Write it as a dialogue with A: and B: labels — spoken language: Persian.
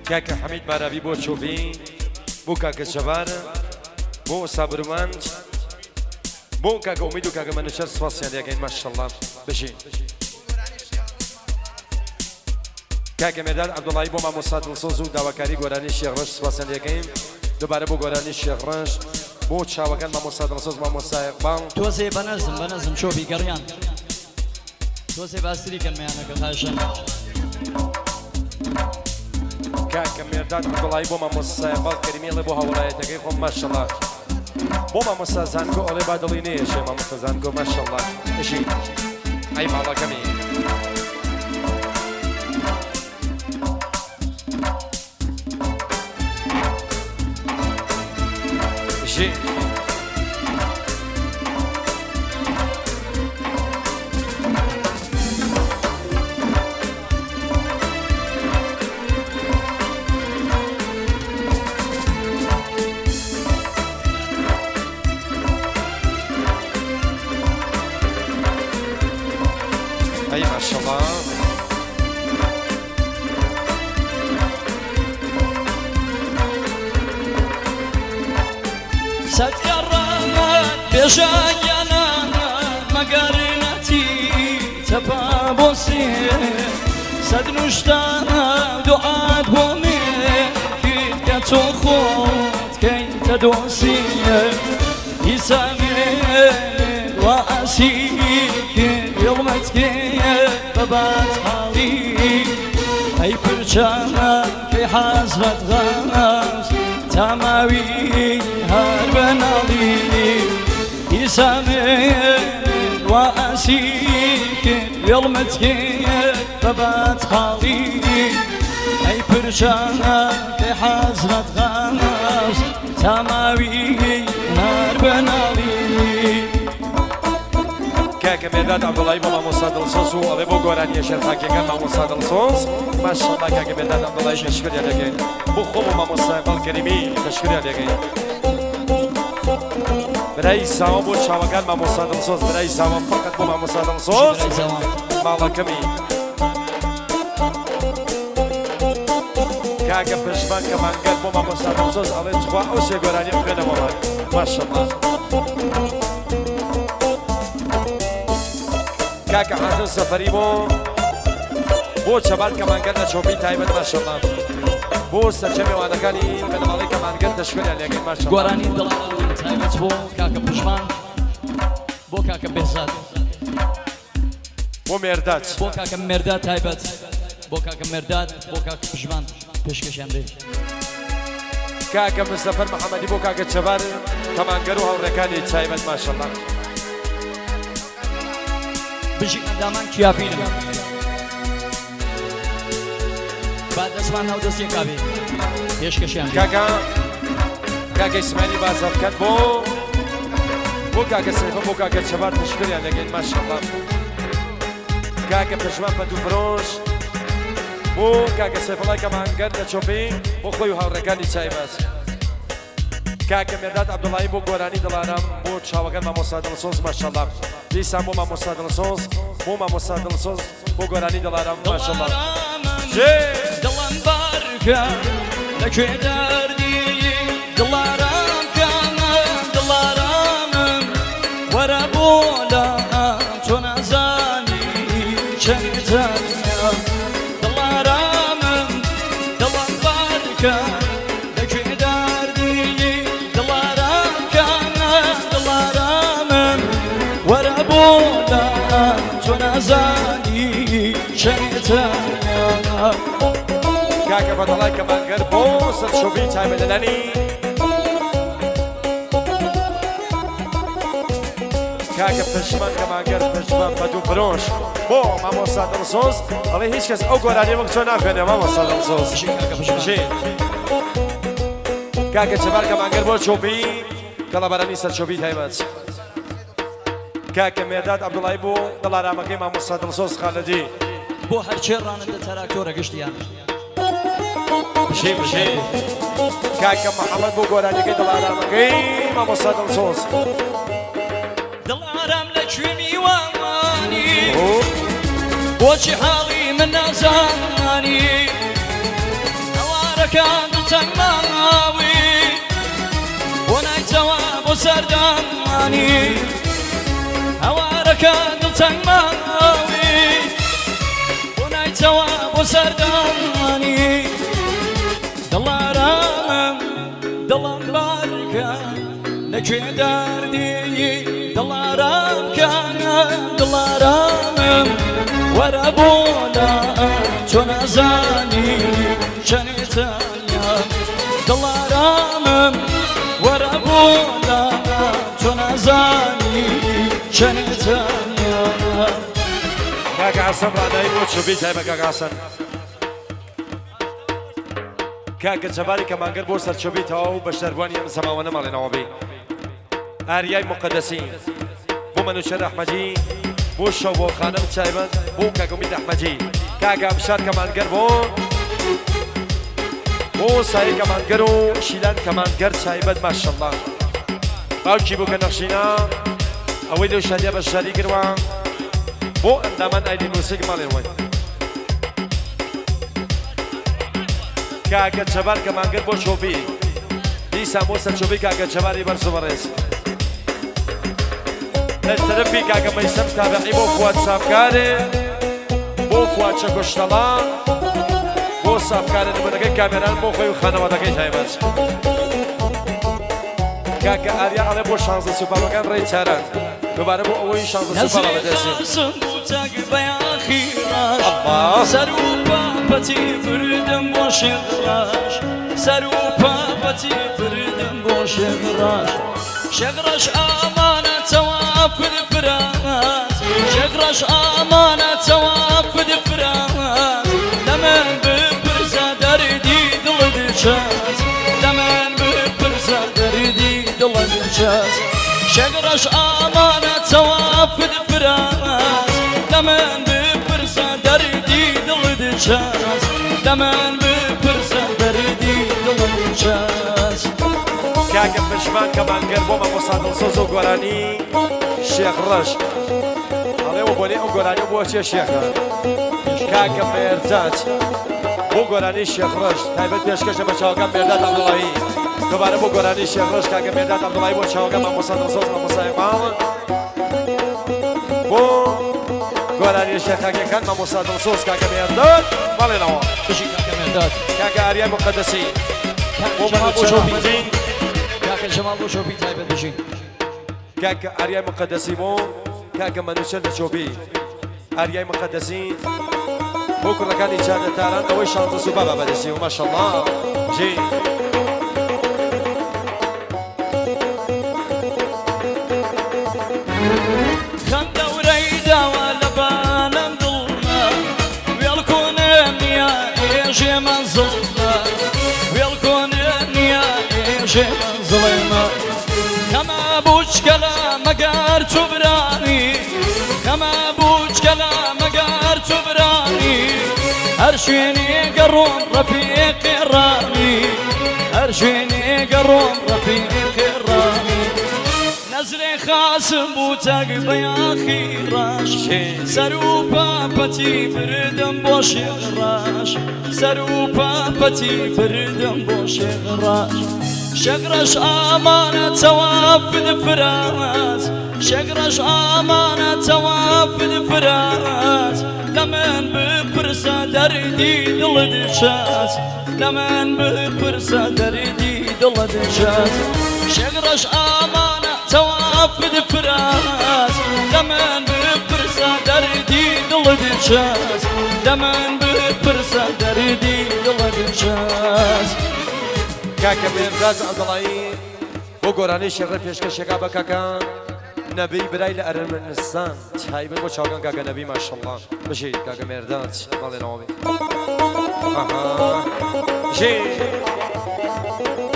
A: کاکە حەمید مارابی بۆ چۆبی بۆ کاکە شەبان بۆ سابرومانج بۆ کاکە ئومید و کاکە مەنوچەر سوپاسیان دەکەین ماشەڵڵا بژین کاکە مێرداد عەبدوڵڵایی بۆ مامۆستا دڵسۆز و داواکاری گۆرانی شێخڕەش سوپاسیان دەکەین دووبارە بۆ گۆرانی شێخڕەش بۆ چاوەکان مامۆستا دڵسۆز مامۆستا ئیقباڵ
B: تۆزێ بەنەزم چۆبی گەڕیان تۆزێ باسری کەلمەیانەکە خاشن
A: کاکە مێرداد عەبدوڵڵایی بۆ مامۆستا ئیقباڵ کەریمیڵێ بۆ هاوڵایەتەکەی خۆم ماشەڵڵا بۆ مامۆستا زانکۆ ئەڵێ با دڵی نەیەشێ مامۆستا زانکۆ ماشەڵڵا بژین ئەی ماڵەکەمی بژین أي ما شاء الله
B: ستكررت بشايانا مقارنتي تبابوسي سدنشتانا دعاء بومي كيف كتخوت كي تدوسي يسامي وأسيك يومتك ببات حالي أي برشانا في حزرة غاز تماوي هربنالي يسامي وأسيك يومتك ببات حالي أي برشانا في حزرة غاز تماوي هربنالي
A: کاکە مێرداد عەبدوڵڵایی بۆ مامۆستا دڵسۆز و ئەڵێ بۆ گۆرانیە شێرخاکیەکان مامۆستا دڵسۆز ماشەڵڵا کاکە مێرداد عەبدوڵڵایی تەشکریان دەکەین بۆ خۆم و مامۆستا ئیقباڵ کەریمی تەشکریان دەکەین برای ساوە بۆ چاوەکان مامۆستا دڵسۆز برای ساوە فقط بۆ مامۆستا دڵسۆز ماڵەکەمی کاکە پشمان کەمانگەر بۆ مامۆستا دڵسۆز ئەڵێ خوا ئەو سێ گۆرانیە بخوێنەوە ماشەڵڵا کاکە حەسەن سەفەری بۆ چەبار کەمانگەر لە چۆپی تایبەت ماشەڵڵا بۆ سەرچە میوانەکانی بەنەماڵی کەمانگەر تەشکریان لێگەین ماشەڵڵا
B: گۆرانی دڵان تایبەت بۆ کاکە پشمان بۆ کاکە بێزاد
A: بۆ مێرداد
B: بۆ کاکە مێرداد تایبەت بۆ کاکە مێرداد بۆ کاکە پشمان پێشکەشیان بێت
A: کاکە مستەفەر محەممەدی بۆ کاکە چەبار کەمانگەر و هاوڕێکانی تایبەت ماشەڵڵا
B: بژی ئەندامان کیاپینم با دەستمان هەو دەستێک کابێ پێشکەشیان
A: کاکە ئیسماعیلی بازرگان بۆ کاکە سەیفە بۆ کاکە چەبار تەشکریان دەکەین ماشەڵڵا کاکە پشمان پەتوفرۆش بۆ کاکە سەیفەڵای کەمانگەر لە چۆپی بۆ خۆی و هاوڕێکانی تایبەت کاکە مێرداد عەبدوڵڵایی بۆ گۆرانی دڵارام بۆ چاوەکان مامۆستا دڵسۆز ماشەڵڵا دیسان بۆ مامۆستا دڵسۆز بۆ مامۆستا دڵسۆز بۆ گۆرانی دڵارام ماشەڵڵا
B: دڵم بارکە لەکوێ دەردی دڵارامم وەرە بۆ لە تۆ نازانی چەندتەنیا دڵارامم دڵم بارکە لەکوێ دەردی دڵارامم وەرە بۆ لە تۆ نازانی چەندتەنیا
A: کاکە بەدەڵای کەمانگەر بۆ سەرچۆبی تایبەتەدانی کاکە پشمان کەمانگەر پشمان پەتوفرۆش بۆ مامۆستا دڵسۆز ئەڵێ هیچ کەس ئەو گۆرانی وەک تۆ ناخوێنێ مامۆستا دڵسۆز کاکە چەبار کەمانگەر بۆ چۆبی کەڵەبەرانی سەرچۆبی تایبەت کاکە مێرداد عەبدوڵڵایی بۆ دڵارامەکەی مامۆستا دڵسۆز خالەدی
B: بۆ هەرچێ ڕانەدە تەراکتۆرە گشتیان
A: بژێ کاکە محەممەد بۆ گۆرانیەکەی دڵارامەکەی مامۆستا دڵسۆز
B: دڵارام لە کوێنی وامانی بۆچی حاڵی من نازانی ئەوارە هەوارەکان تەنگماوی بۆ نایتەوە بۆ سەردانی هەوارەکان تەنگماوی بۆ نایتەوە بۆ سەردانی دڵارانم دڵم بارکە لەکوێ دەردی دڵارانم وەرە بۆ لام چۆ نەزانی چەنێتەنیا دڵارانم وەرە بۆ لام چۆ نەزانی چەنێتەنیا
A: کاکە حەسەن ڕادایی بۆ چوبی تایبە کاکە حەسەن کاکە جەباری کەمانگەر بۆ سەر چوبی تەواو و بەشدەربوانی ئەم زەماوە نەماڵێنەوە بێ ئاریای مقەدەسی بۆ منوچەر ئەحمەدی بۆ شەو بۆ خانە بچایبەت بۆ کاکە ئومید ئەحمەدی کاکە ئەبشار کەمانگەر بۆ سایی کەمانگەر و شیلان کەمانگەر چایبەت ماشەڵڵا باوکی بوو کە نەخشینە ئەوەی لەو شادیە بەشداری کردوە بۆ ئەندامان ئایدی موسیق ماڵێنەوەی کاکە جەبار کەمانگەر بۆ چۆبی دیسان بۆ سەر چۆبی کاکە جەباری بەرز و بەڕێز لەسەرفی کاکە مەیسەم تابعی بۆ فواد سافکارێ بۆ فواد چەکۆشتەڵا بۆ سافکارە نمونەکەی کامێران بۆ خۆی و خانەوادەکەی تایبەت کاکە ئاریا ئەڵێ بۆ شانزە سوپاڵەکان ڕێی چاران دووبارە بۆ ئەوەی شانزە سوپاڵە بەدەسێ
B: سەر و پاپەتی بردم بۆ شێغڕاش سەر و پاپەتی بردم بۆ شێغڕاش شێغڕاش ئامانەتەوە پرفرات شێغڕاش ئامانەتەوە پرفرات لە من بپرسە دەردی دڵت چەس لە من بپرسە دەردی دڵت چەس شێغڕاش ئامانەتەوە پرفرات لە من بپرسە دەردی دڵت چەس لە من بپرسە دەردی دڵت چەس
A: کاکە پشمان کەمانگەر بۆ مەمۆستا دڵسۆز و گۆرانی شێخ ڕەش ئەڵێەوە بۆنێ ئەو گۆرانی بۆ چێ شێخە کاکە مێرجات بۆ گۆرانی شێخ ڕەش تایبەت پێشکەشە بە چاوەکان مێرداد عەبدوڵاهی دووبارە بۆ گۆرانی شێخ ڕەش کاکە مێرداد عەبدوڵاهی بۆ چاوەکان مەمۆستا دڵسۆز مەمۆستای ماڵ بۆ گۆرانی شێخەکەکان مەمۆستا دڵسۆز کاکە مێرداد بەڵێنەوە
B: بژی کاکە مێرداد
A: کاکە ئاریای مقەدەسی بۆ
B: جەمال بۆ
A: منوچەر
B: چۆبی
A: ئەحمەدی
B: کاکە جەمال بۆ چۆبی تایبەت بژی
A: کاکە ئاریای مقەدەسی بۆ کاکە منوچەر لە چۆبی ئاریای مقەدەسی بۆ کوڕەکانی چادەتاران ئەوەی شانزە سوپا بەدەسی و ماشەڵڵا جی
B: خەم دەورەی داوە لە بانەم دڵمە وێڵکۆنم نییە ئێژێ مەنزڵمە وێڵکۆنم نییە ئێژێ مەنزڵێمە خەمە بوچکە لە مەگەر چوبرانی خەمە بوچکە لە مەگەر چوبرانی هەر شوێنێ گەڕۆم ڕەفیقی ڕانی هەر شوێنێ گەڕۆم ڕەفیقی ڕانی نەزرێ خاسم بوو تەگ بەیاخی ڕاش سەر و پاپەتی بردم بۆ شێغڕاش سەر و پاپەتی بردم بۆ شێغڕاش شێغڕەش ئامانەتەوە پدفرات شێغڕەش ئامانەتەوە پدفرات لە من بپرسە دەردی دڵت چەس لە من بپرسە دەردی دڵت چەس شێغڕەش ئامانەتەوە پدفرات لە من بپرسە دەردی دڵت چەس لە من بپرسە دەردی دڵت چەس
A: کاکە مێرداد عەبدوڵاهی بۆ گۆرانی شێغڕە پێشکەشێکا بە کاکە نەبی برای لە ئەرمەنستان تایبەت بۆ چاوەکان کاکە نەبی ماشەڵڵا بژی کاکە مێرداد بەڵێنەوە بێ ژی